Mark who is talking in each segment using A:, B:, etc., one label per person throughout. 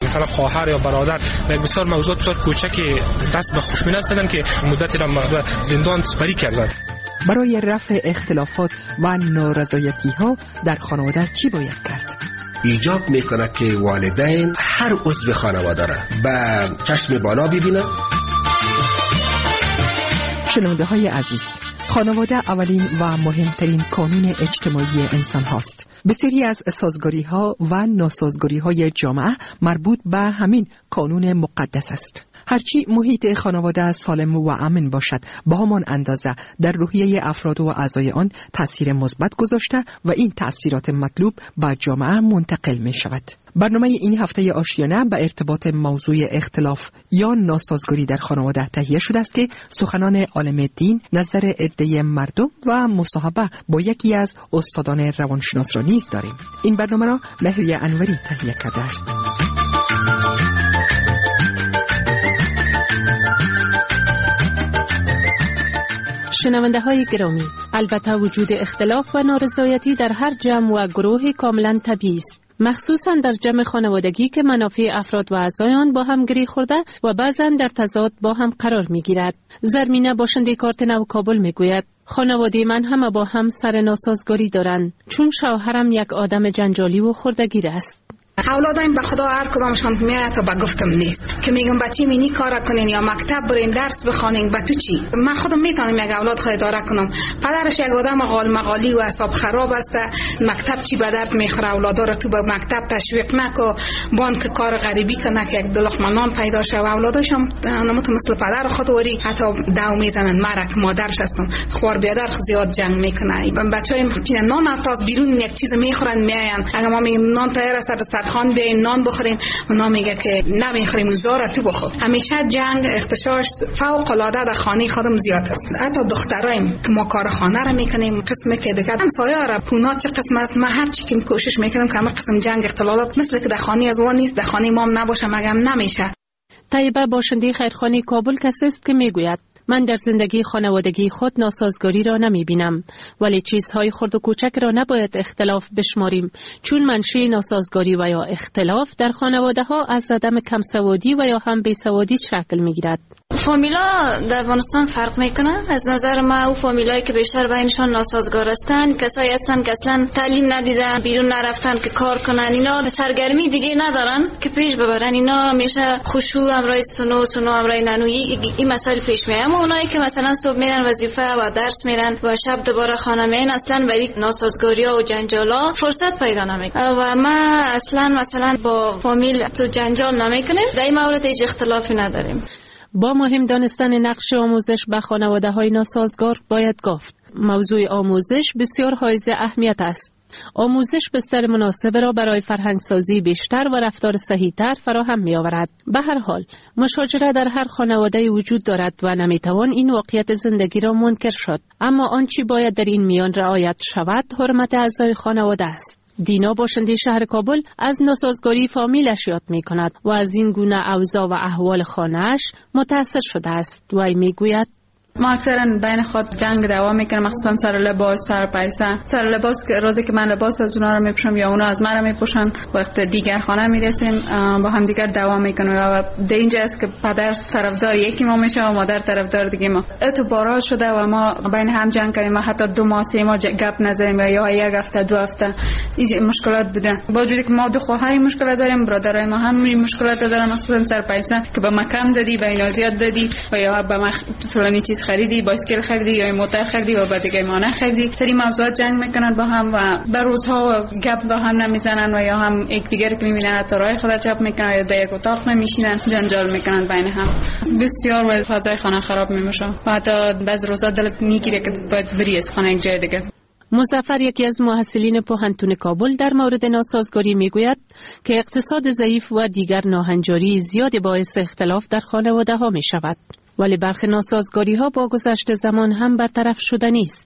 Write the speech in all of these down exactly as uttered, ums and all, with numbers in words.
A: مثلا خواهر یا برادر و بسیار موضوعات بسیار کوچکی دست به خشونت زدن که مدتی را به زندان سپری کردند.
B: برای رفع اختلافات و نارضایتی‌ها در خانواده چی باید کرد؟
C: ایجاب میکنه که والدین هر عضو خانواده را به چشم بالا ببینن.
B: شنونده های عزیز، خانواده اولین و مهمترین کانون اجتماعی انسان هاست. بسیاری از سازگاری ها و ناسازگاری های جامعه مربوط به همین کانون مقدس است. هرچی محیط خانواده سالم و امن باشد، با همان اندازه در روحیه افراد و اعضای آن تأثیر مثبت گذاشته و این تأثیرات مطلوب به جامعه منتقل می شود. برنامه این هفته آشیانه به ارتباط موضوع اختلاف یا ناسازگاری در خانواده تهیه شده است که سخنان عالم دین، نظر عده مردم و مصاحبه با یکی از استادان روانشناس را نیز داریم. این برنامه را مهریه انوری تهیه کرده است.
D: شنونده های گرامی، البته وجود اختلاف و نارضایتی در هر جمع و گروه کاملا طبیعی است، مخصوصا در جمع خانوادگی که منافع افراد و اعضای آن با هم گره خورده و بعضا در تضاد با هم قرار می گیرد. زرمینه باشنده کارت نو کابل می گوید خانواده من همه با هم سر ناسازگاری دارند، چون شوهرم یک آدم جنجالی و خردگیر است.
E: اولادایم به خدا هر کدامشان میاد تا به گفتم نیست که میگم بچه مینی کار کنین یا مکتب برین درس بخونین. به تو چی؟ من خودم میتونم یک اولاد خود اداره کنم. پدرش یک آدم غال مغالی و اعصاب خراب است، مکتب چی به درد میخوره اولادا رو تو به مکتب تشویق نکو، بانک کار غریبی کنه که یک دلخ منان پیدا شه و اولاداش هم نمت مثل پدر خود وری حتی داو میزنن. مرک مادرش هستم خوار بیادر زیاد جنگ میکنه. بچه‌ایم چین نان از بیرون یک چیز میخورن میاین، اگه ما میگیم نان تیار است خان بیاین نان بخورین، اونا میگه که نمیخوریم زارا تو بخور. همیشه جنگ اختشاش فوق العاده در خانه خودم زیاد است. حتی دخترایم که ما کار خانه را میکنیم قسمه که دیگه همسایه را پونا چه قسم است، ما هر چی که کوشش میکنیم که همه قسم جنگ اختلالات مثل که در خانه از وان نیست، در خانه ما هم نباشه مگم نمیشه.
D: طیبه باشنده خیرخانه کابل کسی است که میگوید من در زندگی خانوادگی خود ناسازگاری را نمی بینم، ولی چیزهای خرد و کوچک را نباید اختلاف بشماریم، چون منشأ ناسازگاری و یا اختلاف در خانواده ها از عدم کمسوادی و یا هم بیسوادی شکل می گیرد.
F: فامیلا در افغانستان فرق میکنه. از نظر ما او فامیلایی که بیشتر بینشان ناسازگار هستن کسایی هستن که اصلا تعلیم ندیدن، بیرون نرفتن که کار کنن، اینا سرگرمی دیگه ندارن که پیش ببرن. اینا میشه خشوع امرای سنو سنو امرای ننویی این مسائل پیش میاد. اما اونایی که مثلا صبح میرن وظیفه و درس میرن و شب دوباره خانه میان اصلا برای ناسازگاری‌ها و جنجالا فرصت پیدا نمیکنه. و ما اصلا مثلا با فامیل تو جنجال نمیکنیم، در این مورد هیچ اختلافی نداریم.
D: با مهم دانستن نقش آموزش به خانواده های ناسازگار باید گفت موضوع آموزش بسیار حائز اهمیت است. آموزش بستر مناسب را برای فرهنگسازی بیشتر و رفتار صحیح‌تر فراهم می آورد. به هر حال مشاجره در هر خانواده وجود دارد و نمیتوان این واقعیت زندگی را منکر شد، اما آنچه باید در این میان رعایت شود حرمت اعضای خانواده است. دینا باشنده شهر کابل از ناسازگاری فامیلش یاد می کند و از این گونه اوضاع و احوال خانه‌اش متأثر شده است. وی می گوید
G: ما اکثرا بین خود جنگ دوام میکنیم، مخصوصا سر لباس، سر پیسه. سر لباس که روزی که من لباس از اونا رو میپوشم یا اونا از من رو میپوشن، وقت دیگر خانه میرسیم با هم دیگر دوام میکنیم و در اینجا است که پدر طرفدار یکی ما میشه و مادر طرفدار دیگه ما. تو بارا شده و ما بین هم جنگ کردیم و حتی دو ماه سه ماه گپ نزدیم یا یک هفته دو هفته. این مشکلات بوده. با وجودی که ما دو خواهر مشکلات داریم، برادرای ما هم مشکلات دارن، مخصوصا سر پیسه که به ما کم دادی، به اینا زیاد دادی و یا به ما فلانی چیز خریدی، بایسکل خریدی یا موتور خریدی و بعد دیگه ما نخریدی. سری موضوعات جنگ میکنن با هم و به روزها گپ با هم نمیزنن و یا هم یکدیگر که میبینن حتی راه خود چپ میکنن یا در یک اتاق نمیشینن، جنجال میکنن بین هم. بسیار و فضای خانه خراب میشه و حتی بعض روزا دلت میگیره که باید بری از خانه یک جای دیگه.
D: مظفر یکی از محصلین پوهنتون کابل در مورد ناسازگاری میگوید که اقتصاد ضعیف و دیگر ناهنجاری زیاد باعث اختلاف در خانواده ها می شود، ولی برخی ناسازگاری ها با گذشت زمان هم برطرف شده نیست.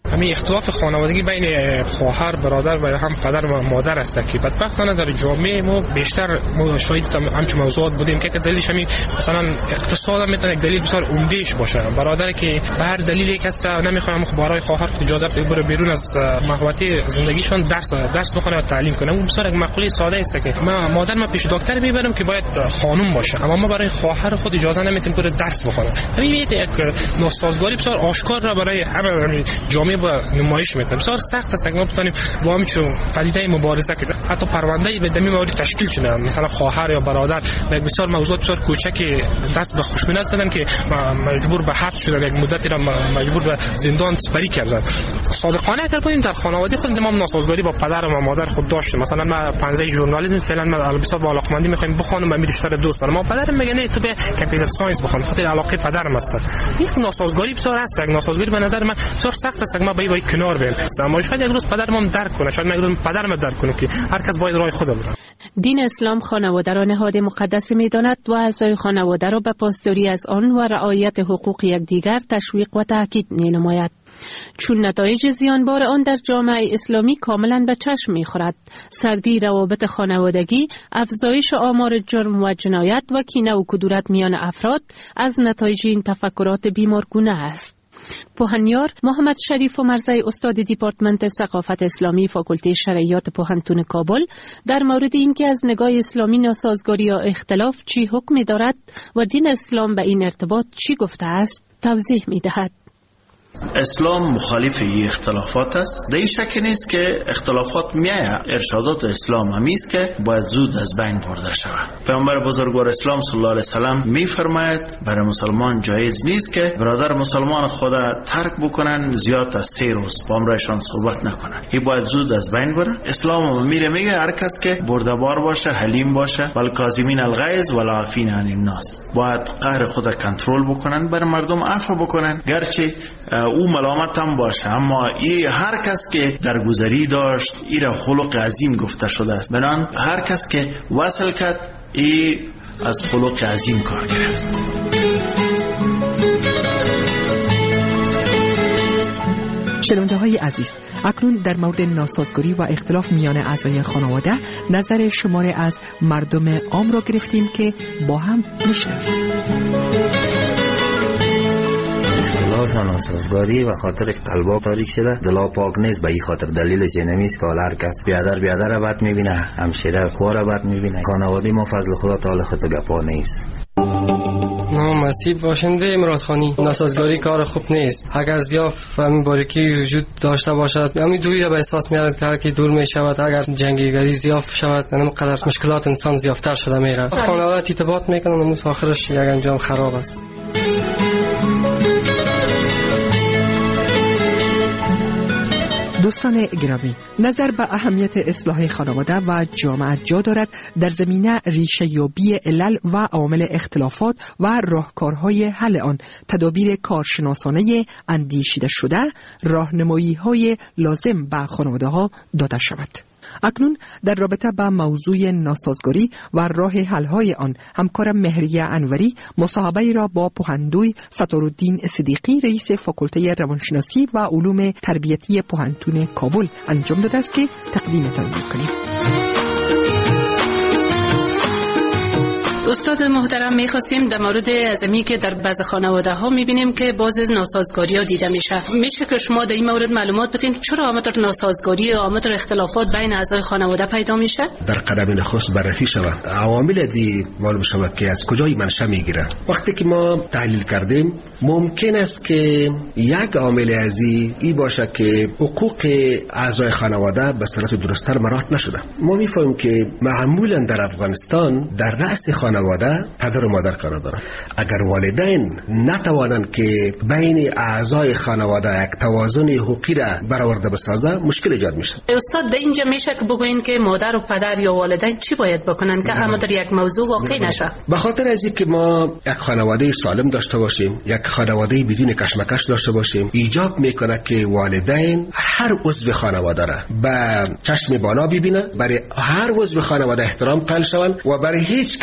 A: همین اختلاف خانوادگی بین خواهر برادر و هم پدر و مادر است که بدبختانه در جامعه ما بیشتر ما شاهد همچین موضوعات بودیم که دلیلش همین مثلا اقتصاد هم میتونه یک دلیل بسیار عمدهش باشه. برادر که به هر دلیلی کس نمیخواد برای خواهر خود اجازه بده بره بیرون از محوطه زندگیشون درس درس بخونه و تعلیم کنه. اون بسیار یک مقوله ساده است که ما مادر ما پیش دکتر میبرم که باید خانم باشه، اما ما برای خواهر خود اجازه نمیدیم که درس بخونه. همین یک ناسازگاری بسیار آشکار را برای همه جامعه با نمایش میده. بسیار سخت است که ما بتونیم با همین پدیده مبارزه کنیم. حتی پرونده به دمی مورد تشکیل شده، مثلا خواهر یا برادر یک بسیار موضوع بسیار کوچک دست به خشونت زدن که مجبور به حبس شدن، یک مدتی را مجبور به زندان سپری کردن. صادقانه اگر ببینیم در خانواده خود ما ناسازگاری با پدر و مادر خود داشتیم. مثلا ما پنجه ژورنالیسم فعلا ما بسیار با علاقمندی میخوایم بخونم و میرشتر دوست دارم. ما پدرم میگه نه تو به کامپیوتر ساینس بخون، خاطر علاقه پدرم است. یک ناسازگاری بسیار است. یک ناسازگاری به نظر من بسیار سخت است که ما باید کنار بیم. اما شاید یک روز پدرم درک کنه، شاید یک روز پدرم درک کنه که هر کس باید راه خود بره.
D: دین اسلام خانواده را نهاد مقدس می‌داند و اعضای خانواده را به پاسداری از آن و رعایت حقوق یکدیگر تشویق و تاکید می‌نماید. چون نتایج زیانبار آن در جامعه اسلامی کاملا به چشم می‌خورد. سردی روابط خانوادگی، افزایش آمار جرم و جنایت و کینه و کدورت میان افراد از نتایج این تفکرات بیمارگونه است. پوهنیار محمد شریف و مرزی استاد دیپارتمنت ثقافت اسلامی فاکولته شرعیات پوهنتون کابل در مورد اینکه از نگاه اسلامی ناسازگاری یا اختلاف چی حکمی دارد و دین اسلام به این ارتباط چی گفته است توضیح می‌دهد.
H: اسلام مخالف این اختلافات است. در این شک نیست که اختلافات میایه. ارشادات اسلام همیست که باید زود از بین برده شود. پیامبر بزرگوار اسلام صلی الله علیه وسلم میفرماید برای مسلمان جایز نیست که برادر مسلمان خود ترک بکنن زیاد از سه روز با امرایشان صحبت نکنن. این باید زود از بین بره. اسلام میره میگه هر کس که بردبار باشه، حلیم باشه، والکاظمین الغیظ والعافین عن الناس، باید قهر خود کنترل بکنن، بر مردم عفو بکنن، گرچه او ملامت هم باشه، اما ای هر کس که درگذری داشت ای را خلق عظیم گفته شده است. بنان هر کس که وصل کرد ای از خلق عظیم کار گرفت.
B: شنونده های عزیز، اکنون در مورد ناسازگاری و اختلاف میان اعضای خانواده نظر شماره از مردم عام را گرفتیم که با هم میشنویم.
I: اختلاف و ناسازگاری و خاطر که قلبا تاریک شده دلا پاک نیست. به این خاطر دلیلش نمیست که هر کس بیادر بیادر را بد میبینه، همشیره خواه را بد میبینه. خانواده ما فضل خدا تعالی خود گپا نیست.
J: نام مسیح باشنده مرادخانی. ناسازگاری کار خوب نیست. اگر زیاف و همین باریکی وجود داشته باشد، همین دوری را به احساس میارد که هر کی دور می شود، اگر جنگیگری زیاف شود، همین قدر مشکلات انسان زیافتر شده میره. خانواده ارتباط میکنن و آخرش یک انجام خراب است.
B: دوستان گرامی، نظر به اهمیت اصلاح خانواده و جامعه جا دارد در زمینه ریشه یابی علل و عوامل اختلافات و راهکارهای حل آن، تدابیر کارشناسانه اندیشیده شده، راهنمایی‌های لازم به خانواده‌ها داده شود. اکنون در رابطه با موضوع ناسازگاری و راه حل‌های آن همکارم مهریه انوری مصاحبه را با پوهندوی ستارالدین صدیقی رئیس فاکولته روانشناسی و علوم تربیتی پوهنتون کابل انجام داده است که تقدیمتان می‌کنیم.
D: استاد محترم، می‌خواستیم در مورد ازمی که در بعض خانواده ها می‌بینیم که باز ناسازگاری ها دیده میشه. میشه که شما در این مورد معلومات بدین چرا آمدر ناسازگاری و آمدر اختلافات بین اعضای خانواده پیدا میشه؟
C: در قدم نخست بررسی شود عوامل دی معلوم شود که از کجای منشأ میگیره. وقتی که ما تحلیل کردیم ممکن است که یک عامل ازی ای باشه که حقوق اعضای خانواده به صورت درست‌تر مراعات نشده. ما می‌فهمیم که معمولاً در افغانستان در رأس خانواده پدر و مادر قرار دارند. اگر والدین نتوانند که بین اعضای خانواده یک توازن حقوقی را برآورده بسازه مشکل ایجاد میشه.
D: استاد در اینجا میشه که بگوین که مادر و پدر یا والدین چی باید بکنن که همه در یک موضوع واقع نشه؟
C: به خاطر از اینکه ما یک خانواده سالم داشته باشیم، یک خانواده بدون کشمکش داشته باشیم، ایجاب میکنه که والدین هر عضو خانواده را به چشم بالا ببینه، برای هر عضو خانواده احترام قائل شوند و برای هیچ کس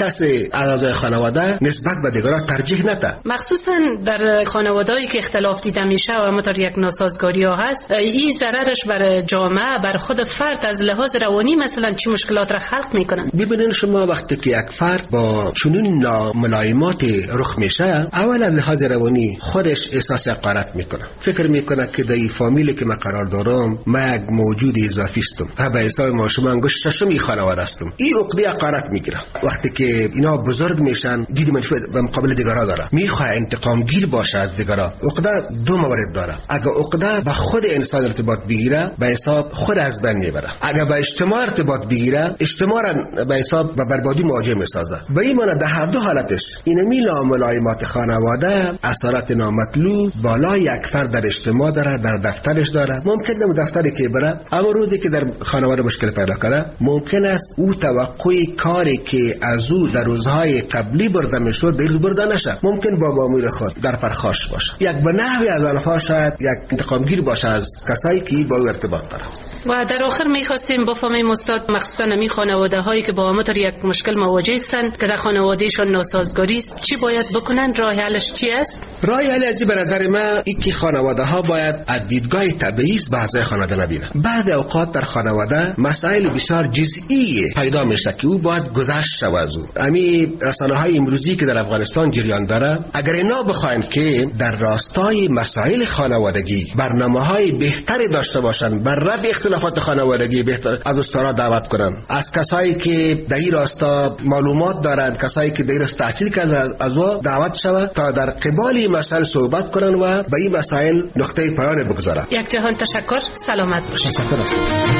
C: اعضای خانواده نسبت به دیگران ترجیح نده.
D: مخصوصا در خانواده‌ای که اختلاف دیده میشه و همونطور یک ناسازگاری ها هست، این ضررش بر جامعه، بر خود فرد از لحاظ روانی مثلا چی مشکلات را خلق میکنن؟
C: ببینید شما وقتی که یک فرد با چنین ناملایمات رخ میشه، اولا لحاظ روانی خودش احساس حقارت میکنه، فکر میکنه که در این فامیلی که من قرار دارم من یک موجود اضافی هستم، به حساب ما شما انگشت ششمی خانواده هستم. این عقده حقارت میگیره. وقتی که اینا بزرگ میشن دید منفی به مقابل دیگران داره، میخواد انتقام گیر باشه از دیگران. عقده دو مورد داره. اگه عقده به خود انسان ارتباط بگیره به حساب خود از بین میبره، اگه به اجتماع ارتباط بگیره اجتماع را به حساب به بربادی مواجه میسازه. به این معنی در هر دو حالتش اینمی ناملایمات خانواده اثرات نامطلوب بالای یک فرد در اجتماع داره، در دفترش داره. ممکن است دفتری که بره اما روزی که در خانواده مشکل پیدا کنه، ممکن است او توقع کاری که از او در روزهای قبلی برده میشد دیر برده نشه، ممکن با مامور خود در پرخاش باشه. یک به نحوی از آنها شاید یک انتقامگیر باشه از کسایی که با او ارتباط داره.
D: و در آخر می‌خواستیم بفهمیم استاد، مخصوصا می خانواده‌هایی که با همونطور یک مشکل مواجه هستند که در خانوادهشون ناسازگاری است، چی باید بکنن؟ راه حلش چی است؟
C: راه حل ازی به نظر من این که خانواده‌ها باید از دیدگاه تبعیض به اعضای خانواده نبینن. بعد اوقات در خانواده مسائل بسیار جزئی پیدا میشه که او باید گذشت شود از او. امی رسانه‌های امروزی که در افغانستان جریان داره، اگر اینا بخواین که در راستای مسائل خانوادگی برنامه‌های بهتری داشته باشن بر رفع اختلافات خانوادگی، بهتر از استادان دعوت کنن، از کسایی که در این راستا معلومات دارند، کسایی که در این راستا تحصیل کردند از او دعوت شود تا در قبال این مسائل صحبت کنن و به این مسائل نقطه پایان بگذارند.
D: یک جهان تشکر، سلامت باشید.
C: تشکر است.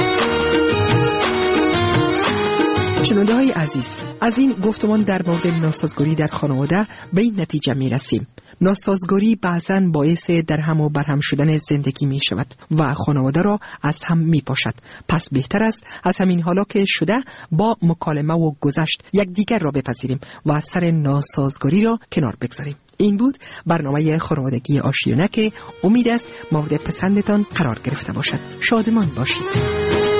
B: شنونده های عزیز، از این گفتمان در مورد ناسازگاری در خانواده به این نتیجه می رسیم: ناسازگاری بعضاً باعث در هم و برهم شدن زندگی می شود و خانواده را از هم می پاشد. پس بهتر است از همین حالا که شده با مکالمه و گذشت یک دیگر را بپذیریم و سر ناسازگاری را کنار بگذاریم. این بود برنامه خانوادگی آشیانه که امید است مورد پسندتان قرار گرفته باشد. شادمان باشید.